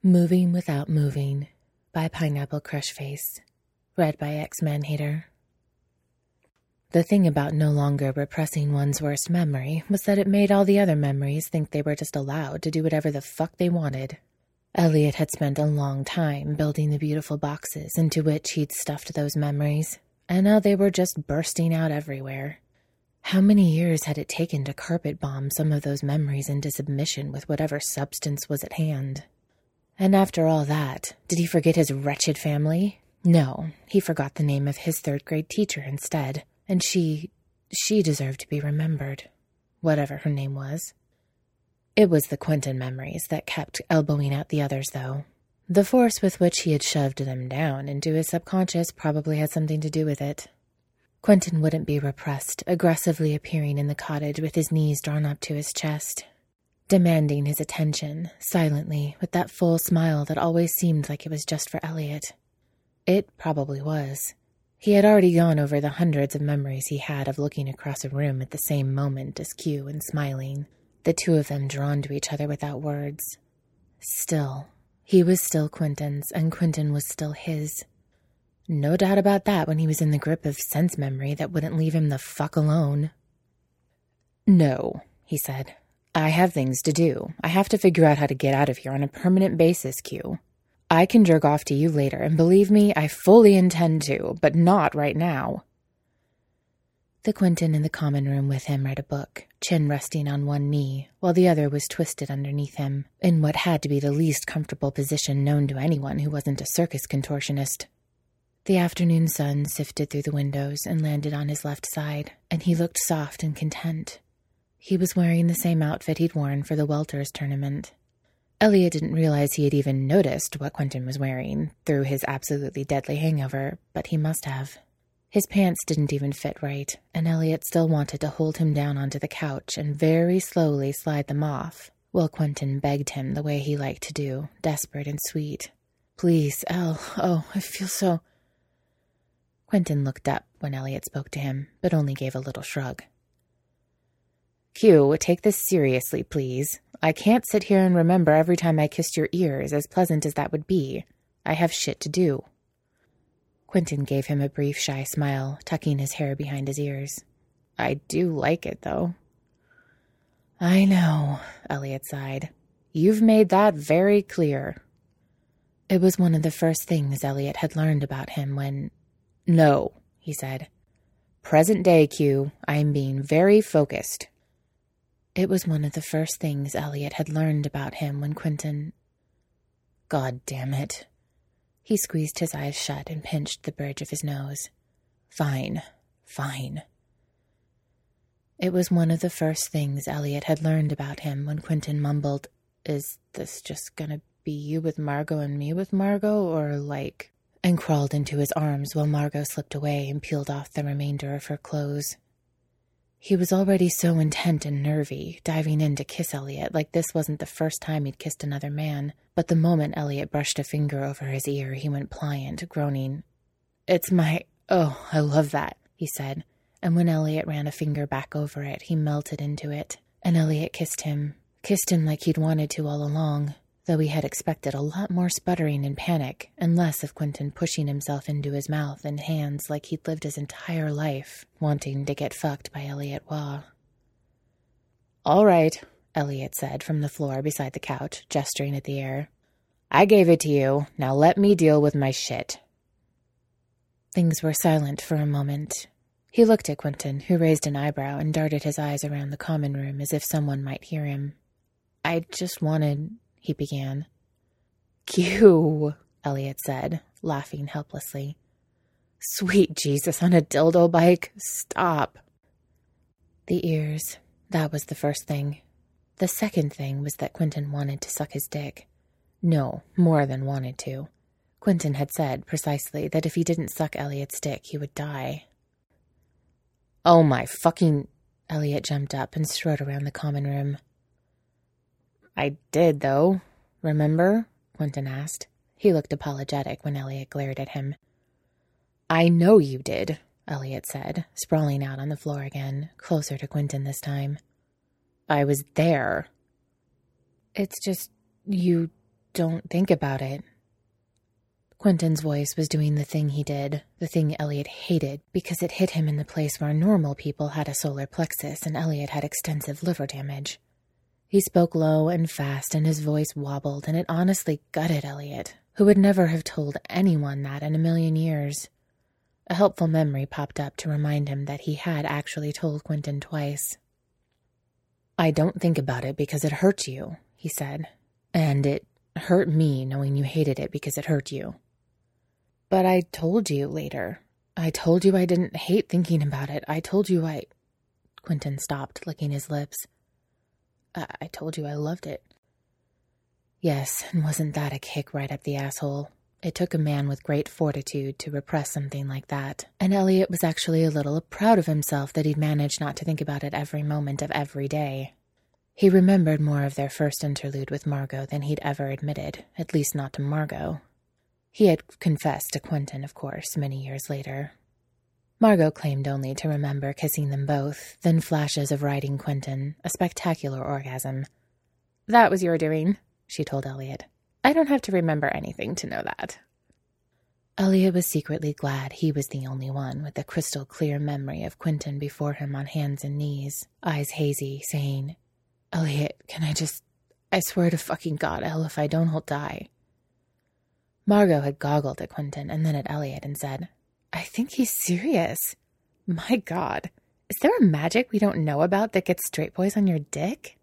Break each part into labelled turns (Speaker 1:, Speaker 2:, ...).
Speaker 1: Moving Without Moving by Pineapple Crush Face. Read by X-Man-Hater. The thing about no longer repressing one's worst memory was that it made all the other memories think they were just allowed to do whatever the fuck they wanted. Elliot had spent a long time building the beautiful boxes into which he'd stuffed those memories, and now they were just bursting out everywhere. How many years had it taken to carpet bomb some of those memories into submission with whatever substance was at hand? And after all that, did he forget his wretched family? No, he forgot the name of his third-grade teacher instead, and she deserved to be remembered, whatever her name was. It was the Quentin memories that kept elbowing out the others, though. The force with which he had shoved them down into his subconscious probably had something to do with it. Quentin wouldn't be repressed, aggressively appearing in the cottage with his knees drawn up to his chest, demanding his attention, silently, with that full smile that always seemed like it was just for Elliot. It probably was. He had already gone over the hundreds of memories he had of looking across a room at the same moment as Q and smiling, the two of them drawn to each other without words. Still, he was still Quentin's, and Quentin was still his. No doubt about that when he was in the grip of sense memory that wouldn't leave him the fuck alone. "No," he said. "I have things to do. I have to figure out how to get out of here on a permanent basis, Q. I can jerk off to you later, and believe me, I fully intend to, but not right now." The Quentin in the common room with him read a book, chin resting on one knee, while the other was twisted underneath him, in what had to be the least comfortable position known to anyone who wasn't a circus contortionist. The afternoon sun sifted through the windows and landed on his left side, and he looked soft and content. He was wearing the same outfit he'd worn for the Welters tournament. Elliot didn't realize he had even noticed what Quentin was wearing through his absolutely deadly hangover, but he must have. His pants didn't even fit right, and Elliot still wanted to hold him down onto the couch and very slowly slide them off, while Quentin begged him the way he liked to do, desperate and sweet. "Please, El, I feel so—" Quentin looked up when Elliot spoke to him, but only gave a little shrug. "Q, take this seriously, please. I can't sit here and remember every time I kissed your ears, as pleasant as that would be. I have shit to do." Quentin gave him a brief, shy smile, tucking his hair behind his ears. "I do like it, though." "I know," Elliot sighed. "You've made that very clear." It was one of the first things Elliot had learned about him when— "No," he said. "Present day, Q. I am being very focused." It was one of the first things Elliot had learned about him when Quentin— God damn it. He squeezed his eyes shut and pinched the bridge of his nose. Fine. It was one of the first things Elliot had learned about him when Quentin mumbled, "Is this just gonna be you with Margot and me with Margot, or like—" and crawled into his arms while Margot slipped away and peeled off the remainder of her clothes. He was already so intent and nervy, diving in to kiss Elliot like this wasn't the first time he'd kissed another man, but the moment Elliot brushed a finger over his ear, he went pliant, groaning. "It's my—oh, I love that," he said, and when Elliot ran a finger back over it, he melted into it, and Elliot kissed him like he'd wanted to all along, though he had expected a lot more sputtering and panic, and less of Quentin pushing himself into his mouth and hands like he'd lived his entire life, wanting to get fucked by Elliot Waugh. "All right," Elliot said from the floor beside the couch, gesturing at the air. "I gave it to you. Now let me deal with my shit." Things were silent for a moment. He looked at Quentin, who raised an eyebrow and darted his eyes around the common room as if someone might hear him. "I just wanted—" he began. "Q," Elliot said, laughing helplessly. "Sweet Jesus, on a dildo bike? Stop." The ears. That was the first thing. The second thing was that Quentin wanted to suck his dick. No, more than wanted to. Quentin had said, precisely, that if he didn't suck Elliot's dick, he would die. "Oh my fucking—" Elliot jumped up and strode around the common room. "I did, though. Remember?" Quentin asked. He looked apologetic when Elliot glared at him. "I know you did," Elliot said, sprawling out on the floor again, closer to Quentin this time. "I was there." "It's just, you don't think about it. Quentin's voice was doing the thing he did, the thing Elliot hated, because it hit him in the place where normal people had a solar plexus and Elliot had extensive liver damage. He spoke low and fast, and his voice wobbled, and it honestly gutted Elliot, who would never have told anyone that in a million years. A helpful memory popped up to remind him that he had actually told Quentin twice. "I don't think about it because it hurt you," he said. "And it hurt me knowing you hated it because it hurt you." "But I told you later. I told you I didn't hate thinking about it. I told you I—" Quentin stopped, licking his lips. I told you I loved it." Yes, and wasn't that a kick right up the asshole? It took a man with great fortitude to repress something like that, and Elliot was actually a little proud of himself that he'd managed not to think about it every moment of every day. He remembered more of their first interlude with Margot than he'd ever admitted, at least not to Margot. He had confessed to Quentin, of course, many years later. Margot claimed only to remember kissing them both, then flashes of riding Quentin, a spectacular orgasm. "That was your doing," she told Elliot. "I don't have to remember anything to know that." Elliot was secretly glad he was the only one with a crystal-clear memory of Quentin before him on hands and knees, eyes hazy, saying, "Elliot, I swear to fucking God, Elle, if I don't, I'll die." Margot had goggled at Quentin and then at Elliot and said, "I think he's serious. My God, is there a magic we don't know about that gets straight boys on your dick?"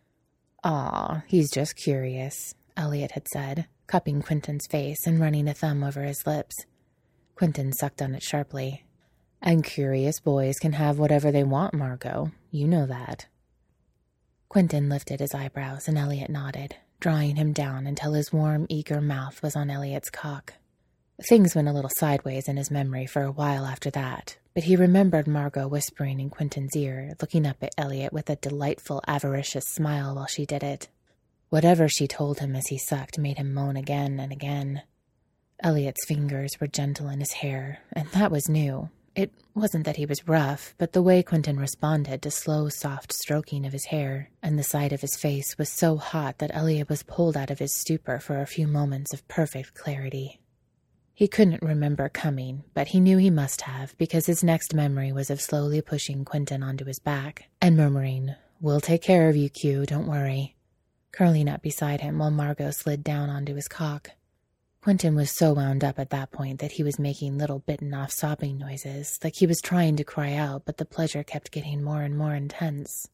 Speaker 1: "Aw, he's just curious," Elliot had said, cupping Quentin's face and running a thumb over his lips. Quentin sucked on it sharply. "And curious boys can have whatever they want, Margot. You know that." Quentin lifted his eyebrows and Elliot nodded, drawing him down until his warm, eager mouth was on Elliot's cock. Things went a little sideways in his memory for a while after that, but he remembered Margot whispering in Quentin's ear, looking up at Elliot with a delightful, avaricious smile while she did it. Whatever she told him as he sucked made him moan again and again. Elliot's fingers were gentle in his hair, and that was new. It wasn't that he was rough, but the way Quentin responded to slow, soft stroking of his hair, and the side of his face was so hot that Elliot was pulled out of his stupor for a few moments of perfect clarity. He couldn't remember coming, but he knew he must have, because his next memory was of slowly pushing Quentin onto his back, and murmuring, "We'll take care of you, Q, don't worry," curling up beside him while Margot slid down onto his cock. Quentin was so wound up at that point that he was making little bitten-off sobbing noises, like he was trying to cry out, but the pleasure kept getting more and more intense.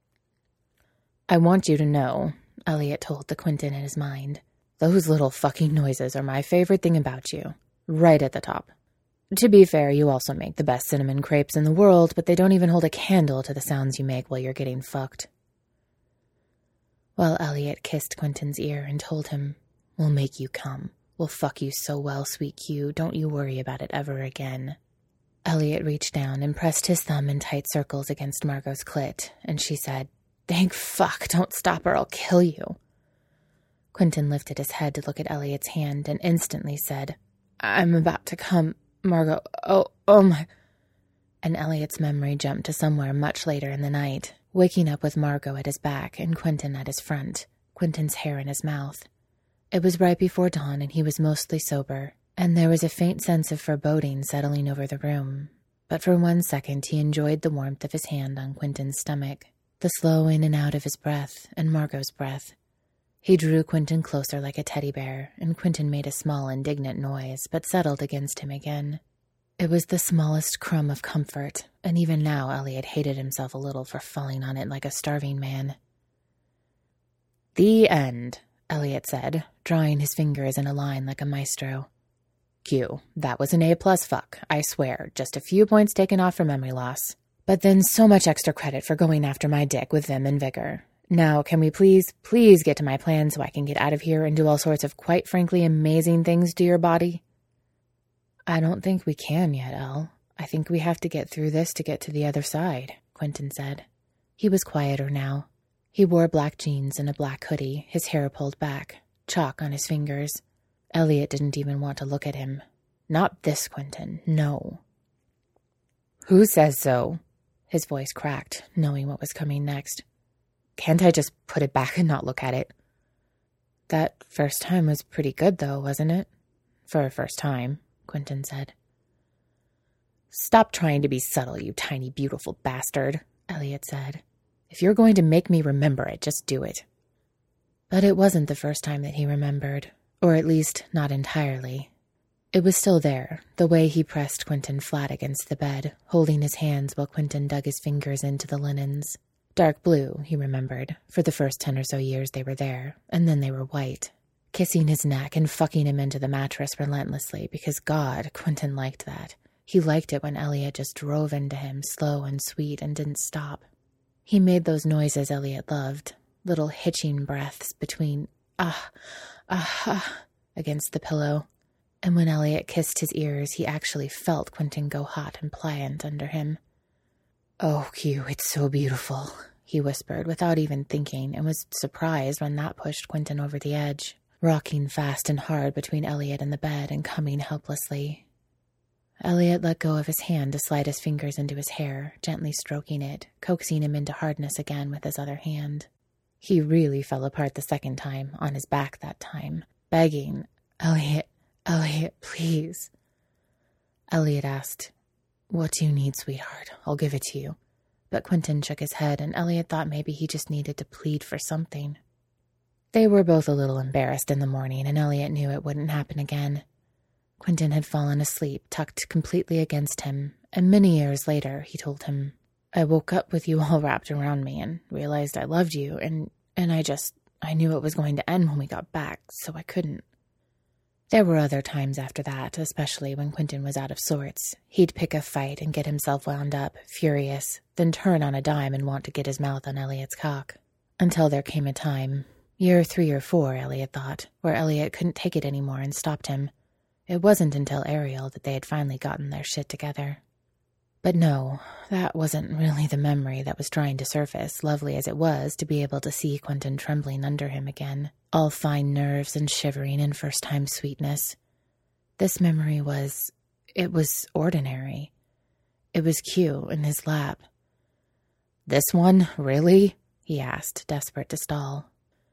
Speaker 1: "I want you to know," Elliot told the Quentin in his mind, "those little fucking noises are my favorite thing about you. Right at the top. To be fair, you also make the best cinnamon crepes in the world, but they don't even hold a candle to the sounds you make while you're getting fucked." While Elliot kissed Quentin's ear and told him, "We'll make you come. We'll fuck you so well, sweet Q, don't you worry about it ever again." Elliot reached down and pressed his thumb in tight circles against Margot's clit, and she said, "Thank fuck, don't stop or I'll kill you." Quentin lifted his head to look at Elliot's hand and instantly said, "I'm about to come, Margot. Oh my..." And Elliot's memory jumped to somewhere much later in the night, waking up with Margot at his back and Quentin at his front, Quentin's hair in his mouth. It was right before dawn and he was mostly sober, and there was a faint sense of foreboding settling over the room. But for 1 second he enjoyed the warmth of his hand on Quentin's stomach, the slow in and out of his breath, and Margot's breath. He drew Quentin closer like a teddy bear, and Quentin made a small indignant noise, but settled against him again. It was the smallest crumb of comfort, and even now Elliot hated himself a little for falling on it like a starving man. "The end," Elliot said, drawing his fingers in a line like a maestro. "Q, that was an A+ fuck, I swear, just a few points taken off for memory loss. But then so much extra credit for going after my dick with vim and vigor. Now, can we please get to my plan so I can get out of here and do all sorts of quite frankly amazing things to your body?" "I don't think we can yet, Elle. I think we have to get through this to get to the other side," Quentin said. He was quieter now. He wore black jeans and a black hoodie, his hair pulled back, chalk on his fingers. Elliot didn't even want to look at him. Not this Quentin, no. "Who says so?" His voice cracked, knowing what was coming next. "Can't I just put it back and not look at it?" That first time was pretty good, though, wasn't it? For a first time, Quentin said. Stop trying to be subtle, you tiny, beautiful bastard, Elliot said. If you're going to make me remember it, just do it. But it wasn't the first time that he remembered, or at least not entirely. It was still there, the way he pressed Quentin flat against the bed, holding his hands while Quentin dug his fingers into the linens. Dark blue, he remembered, for the first 10 or so years they were there, and then they were white. Kissing his neck and fucking him into the mattress relentlessly, because God, Quentin liked that. He liked it when Elliot just drove into him, slow and sweet, and didn't stop. He made those noises Elliot loved, little hitching breaths between against the pillow. And when Elliot kissed his ears, he actually felt Quentin go hot and pliant under him. Oh, Q, it's so beautiful, he whispered without even thinking, and was surprised when that pushed Quentin over the edge, rocking fast and hard between Elliot and the bed and coming helplessly. Elliot let go of his hand to slide his fingers into his hair, gently stroking it, coaxing him into hardness again with his other hand. He really fell apart the second time, on his back that time, begging, Elliot, please. Elliot asked, What do you need, sweetheart? I'll give it to you. But Quentin shook his head, and Elliot thought maybe he just needed to plead for something. They were both a little embarrassed in the morning, and Elliot knew it wouldn't happen again. Quentin had fallen asleep, tucked completely against him, and many years later he told him, I woke up with you all wrapped around me and realized I loved you, and I knew it was going to end when we got back, so I couldn't. There were other times after that, especially when Quentin was out of sorts. He'd pick a fight and get himself wound up, furious, then turn on a dime and want to get his mouth on Elliot's cock. Until there came a time, year 3 or 4, Elliot thought, where Elliot couldn't take it anymore and stopped him. It wasn't until Ariel that they had finally gotten their shit together. But no, that wasn't really the memory that was trying to surface, lovely as it was to be able to see Quentin trembling under him again, all fine nerves and shivering in first-time sweetness. This memory was ordinary. It was Q in his lap. This one, really? He asked, desperate to stall.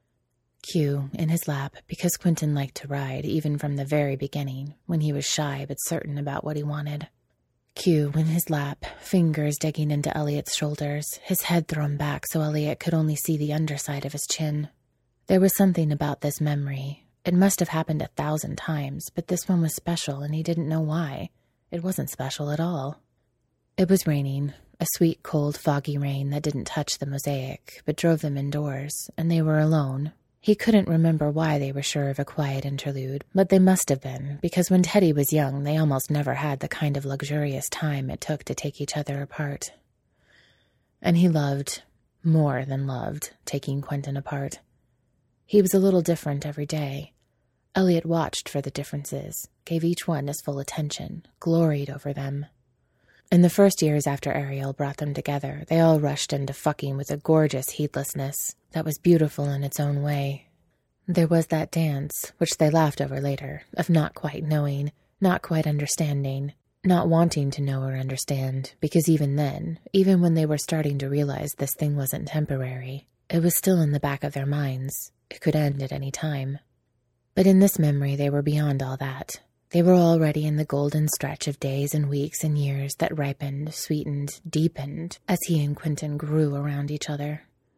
Speaker 1: Q in his lap, because Quentin liked to ride, even from the very beginning, when he was shy but certain about what he wanted. Q in his lap, fingers digging into Elliot's shoulders, his head thrown back so Elliot could only see the underside of his chin. There was something about this memory. It must have happened 1,000 times, but this one was special and he didn't know why. It wasn't special at all. It was raining, a sweet, cold, foggy rain that didn't touch the mosaic, but drove them indoors, and they were alone. He couldn't remember why they were sure of a quiet interlude, but they must have been, because when Teddy was young, they almost never had the kind of luxurious time it took to take each other apart. And he loved, more than loved, taking Quentin apart. He was a little different every day. Elliot watched for the differences, gave each one his full attention, gloried over them. In the first years after Ariel brought them together, they all rushed into fucking with a gorgeous heedlessness that was beautiful in its own way. There was that dance, which they laughed over later, of not quite knowing, not quite understanding, not wanting to know or understand, because even then, even when they were starting to realize this thing wasn't temporary, it was still in the back of their minds. It could end at any time. But in this memory, they were beyond all that. They were already in the golden stretch of days and weeks and years that ripened, sweetened, deepened, as he and Quentin grew around each other.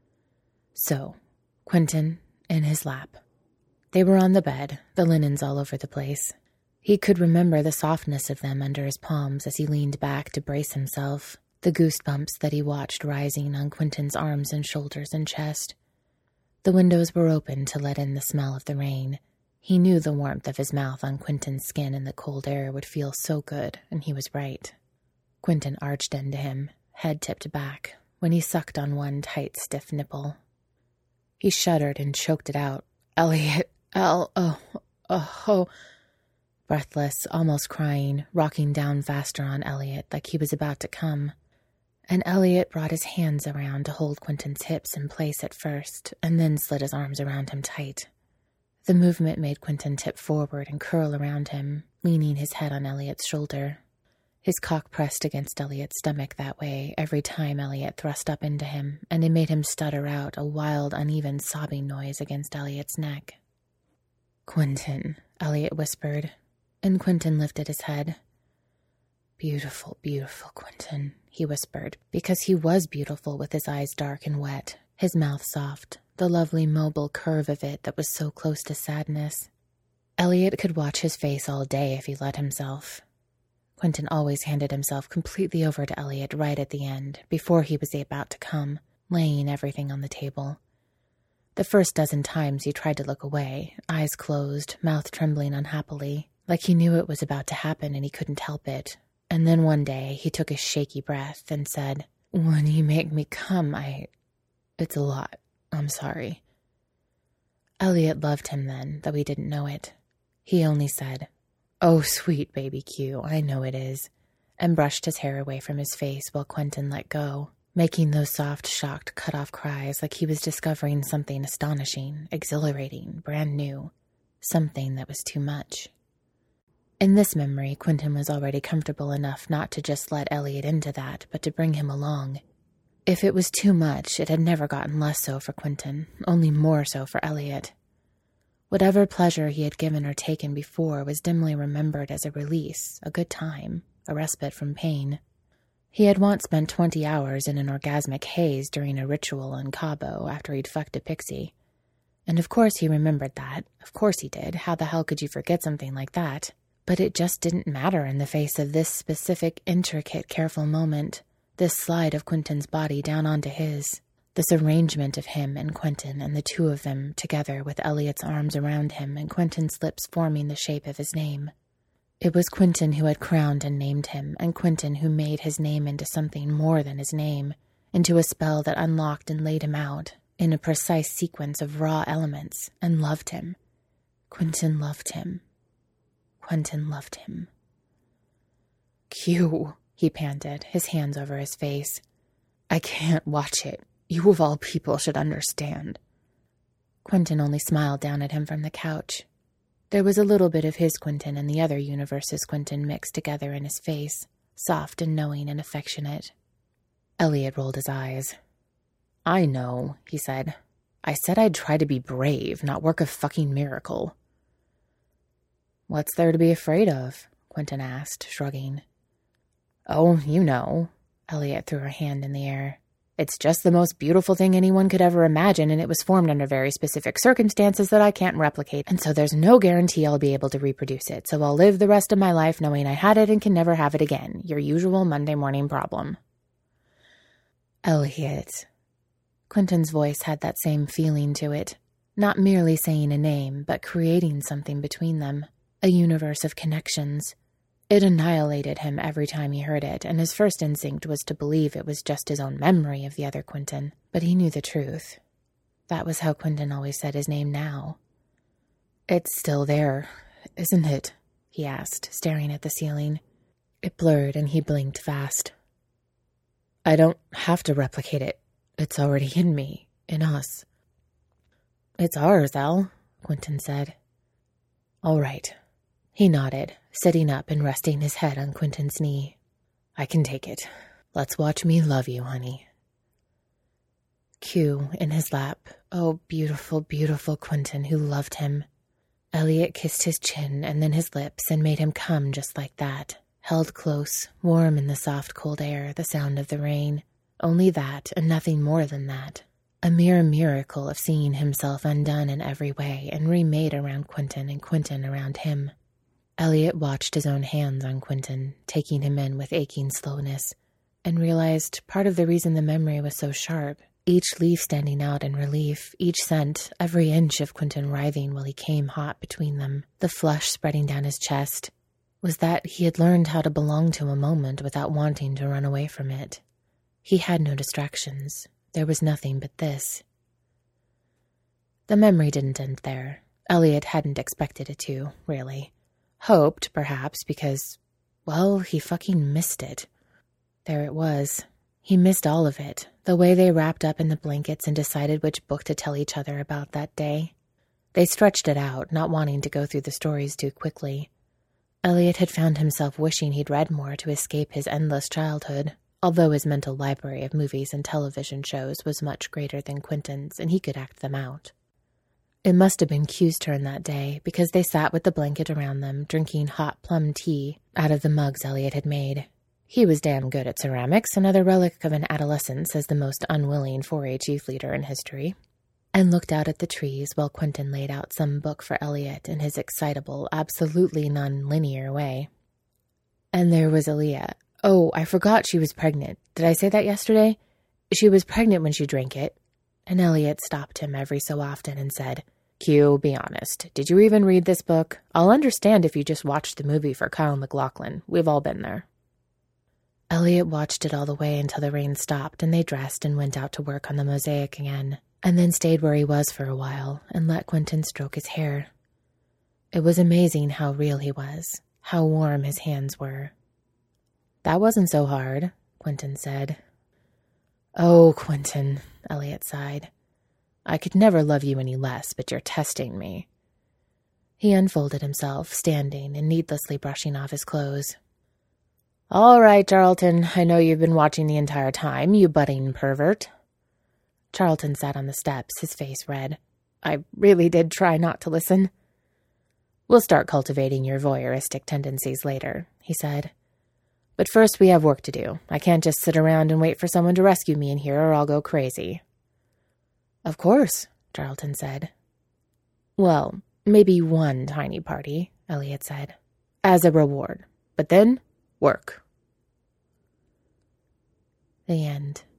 Speaker 1: So, Quentin in his lap. They were on the bed, the linens all over the place. He could remember the softness of them under his palms as he leaned back to brace himself, the goosebumps that he watched rising on Quentin's arms and shoulders and chest. The windows were open to let in the smell of the rain. He knew the warmth of his mouth on Quentin's skin in the cold air would feel so good, and he was right. Quentin arched into him, head tipped back, when he sucked on one tight, stiff nipple. He shuddered and choked it out. Elliot, breathless, almost crying, rocking down faster on Elliot like he was about to come. And Elliot brought his hands around to hold Quentin's hips in place at first, and then slid his arms around him tight. The movement made Quentin tip forward and curl around him, leaning his head on Elliot's shoulder. His cock pressed against Elliot's stomach that way every time Elliot thrust up into him, and it made him stutter out a wild, uneven sobbing noise against Elliot's neck. Quentin, Elliot whispered, and Quentin lifted his head. Beautiful, beautiful Quentin, he whispered, because he was beautiful with his eyes dark and wet, his mouth soft, the lovely mobile curve of it that was so close to sadness. Elliot could watch his face all day if he let himself. Quentin always handed himself completely over to Elliot right at the end, before he was about to come, laying everything on the table. The first dozen times he tried to look away, eyes closed, mouth trembling unhappily, like he knew it was about to happen and he couldn't help it. And then one day he took a shaky breath and said, "When you make me come, it's a lot. I'm sorry." Elliot loved him then, though he didn't know it. He only said, "Oh, sweet baby Q, I know it is," and brushed his hair away from his face while Quentin let go, making those soft, shocked, cut-off cries like he was discovering something astonishing, exhilarating, brand new, something that was too much. In this memory, Quentin was already comfortable enough not to just let Elliot into that, but to bring him along. If it was too much, it had never gotten less so for Quentin, only more so for Elliot. Whatever pleasure he had given or taken before was dimly remembered as a release, a good time, a respite from pain. He had once spent 20 hours in an orgasmic haze during a ritual in Cabo after he'd fucked a pixie. And of course he remembered that. Of course he did. How the hell could you forget something like that? But it just didn't matter in the face of this specific, intricate, careful moment, this slide of Quentin's body down onto his, this arrangement of him and Quentin and the two of them together with Elliot's arms around him and Quentin's lips forming the shape of his name. It was Quentin who had crowned and named him, and Quentin who made his name into something more than his name, into a spell that unlocked and laid him out in a precise sequence of raw elements, and loved him. Quentin loved him. Quentin loved him. "Q," he panted, his hands over his face. "I can't watch it. You of all people should understand." Quentin only smiled down at him from the couch. There was a little bit of his Quentin and the other universe's Quentin mixed together in his face, soft and knowing and affectionate. Elliot rolled his eyes. "I know," he said. "I said I'd try to be brave, not work a fucking miracle." "What's there to be afraid of?" Quentin asked, shrugging. "Oh, you know." Elliot threw her hand in the air. "It's just the most beautiful thing anyone could ever imagine, and it was formed under very specific circumstances that I can't replicate, and so there's no guarantee I'll be able to reproduce it, so I'll live the rest of my life knowing I had it and can never have it again. Your usual Monday morning problem." "Elliot." Quentin's voice had that same feeling to it, not merely saying a name, but creating something between them, a universe of connections. It annihilated him every time he heard it, and his first instinct was to believe it was just his own memory of the other Quentin, but he knew the truth. That was how Quentin always said his name now. "It's still there, isn't it?" he asked, staring at the ceiling. It blurred and he blinked fast. "I don't have to replicate it. It's already in me, in us." "It's ours, El," Quentin said. "All right." He nodded, sitting up and resting his head on Quentin's knee. "I can take it. Let's watch me love you, honey." Q in his lap. Oh, beautiful, beautiful Quentin who loved him. Elliot kissed his chin and then his lips and made him come just like that. Held close, warm in the soft cold air, the sound of the rain. Only that and nothing more than that. A mere miracle of seeing himself undone in every way and remade around Quentin and Quentin around him. Elliot watched his own hands on Quentin, taking him in with aching slowness, and realized part of the reason the memory was so sharp, each leaf standing out in relief, each scent, every inch of Quentin writhing while he came hot between them, the flush spreading down his chest, was that he had learned how to belong to a moment without wanting to run away from it. He had no distractions. There was nothing but this. The memory didn't end there. Elliot hadn't expected it to, really. Hoped, perhaps, because, well, he fucking missed it. There it was. He missed all of it, the way they wrapped up in the blankets and decided which book to tell each other about that day. They stretched it out, not wanting to go through the stories too quickly. Elliot had found himself wishing he'd read more to escape his endless childhood, although his mental library of movies and television shows was much greater than Quentin's, and he could act them out. It must have been Q's turn that day, because they sat with the blanket around them, drinking hot plum tea out of the mugs Elliot had made. He was damn good at ceramics, another relic of an adolescence as the most unwilling 4-H youth leader in history, and looked out at the trees while Quentin laid out some book for Elliot in his excitable, absolutely non-linear way. And there was Aaliyah. Oh, I forgot she was pregnant. Did I say that yesterday? She was pregnant when she drank it. And Elliot stopped him every so often and said, Q, be honest. Did you even read this book? I'll understand if you just watched the movie for Kyle MacLachlan. We've all been there. Elliot watched it all the way until the rain stopped and they dressed and went out to work on the mosaic again, and then stayed where he was for a while and let Quentin stroke his hair. It was amazing how real he was, how warm his hands were. That wasn't so hard, Quentin said. Oh, Quentin, Elliot sighed. I could never love you any less, but you're testing me. He unfolded himself, standing and needlessly brushing off his clothes. All right, Charlton, I know you've been watching the entire time, you budding pervert. Charlton sat on the steps, his face red. I really did try not to listen. We'll start cultivating your voyeuristic tendencies later, he said. But first we have work to do. I can't just sit around and wait for someone to rescue me in here or I'll go crazy. Of course, Charlton said. Well, maybe one tiny party, Elliot said, as a reward. But then, work. The end.